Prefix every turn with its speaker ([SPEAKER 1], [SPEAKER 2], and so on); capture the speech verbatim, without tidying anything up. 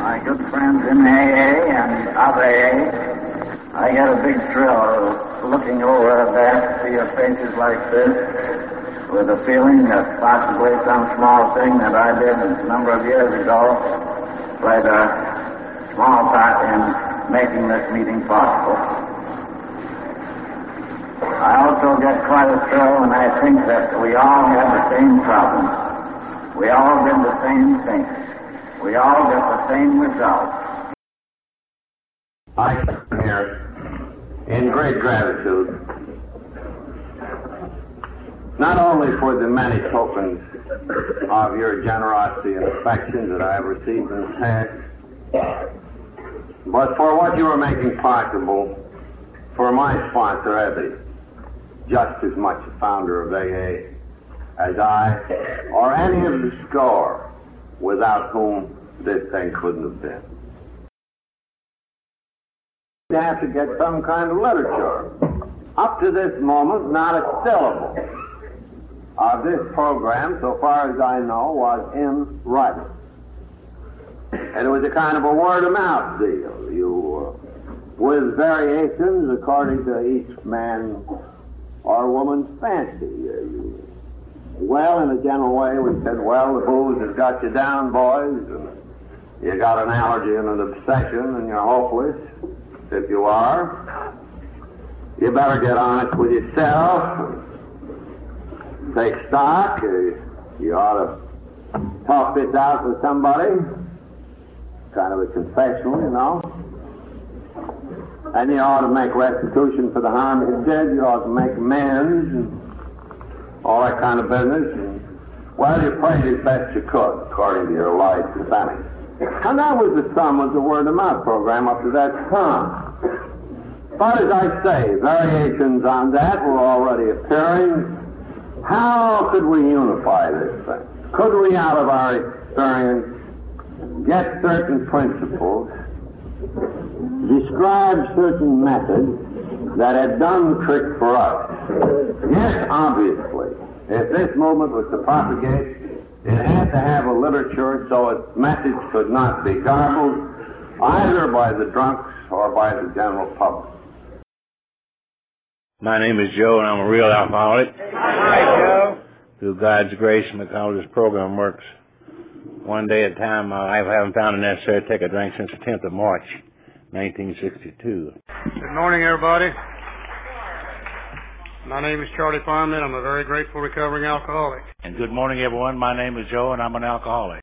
[SPEAKER 1] my good friends in A A and of A A, I get a big thrill looking over there to see your faces like this, with a feeling that possibly some small thing that I did a number of years ago played a small part in making this meeting possible. I also get quite a thrill when I think that we all have the same problems. We all did the same thing. We all get the same results.
[SPEAKER 2] I come here in great gratitude, not only for the many tokens of your generosity and affection that I have received in the past, but for what you are making possible for my sponsor, Evie, just as much a founder of A A as I, or any of the score without whom this thing couldn't have been. You have to get some kind of literature. Up to this moment, not a syllable of this program, so far as I know, was in writing. And it was a kind of a word-of-mouth deal. You, uh, with variations according to each man or woman's fancy. Uh, you, well, in a general way, we said, well, the booze has got you down, boys, and you got an allergy and an obsession, and you're hopeless. If you are, you better get honest with yourself. Take stock. You ought to talk this out with somebody. Kind of a confessional, you know. And you ought to make restitution for the harm you did. You ought to make amends and all that kind of business. And, well, you played as best you could, according to your life and sanity. And that was the sum of the word-of-mouth program up to that time. But as I say, variations on that were already appearing. How could we unify this thing? Could we, out of our experience, get certain principles, describe certain methods that had done the trick for us? Yes, obviously. If this movement was to propagate, it had to have a literature so its message could not be garbled either by the drunks or by the general public.
[SPEAKER 3] My name is Joe, and I'm a real alcoholic.
[SPEAKER 4] Hi, Joe.
[SPEAKER 3] Through God's grace and how this program works, one day at a time, uh, I haven't found it necessary to take a drink since the tenth of March, nineteen sixty-two.
[SPEAKER 4] Good morning, everybody. My name is Charlie Farman. I'm a very grateful recovering alcoholic.
[SPEAKER 5] And good morning, everyone. My name is Joe, and I'm an alcoholic.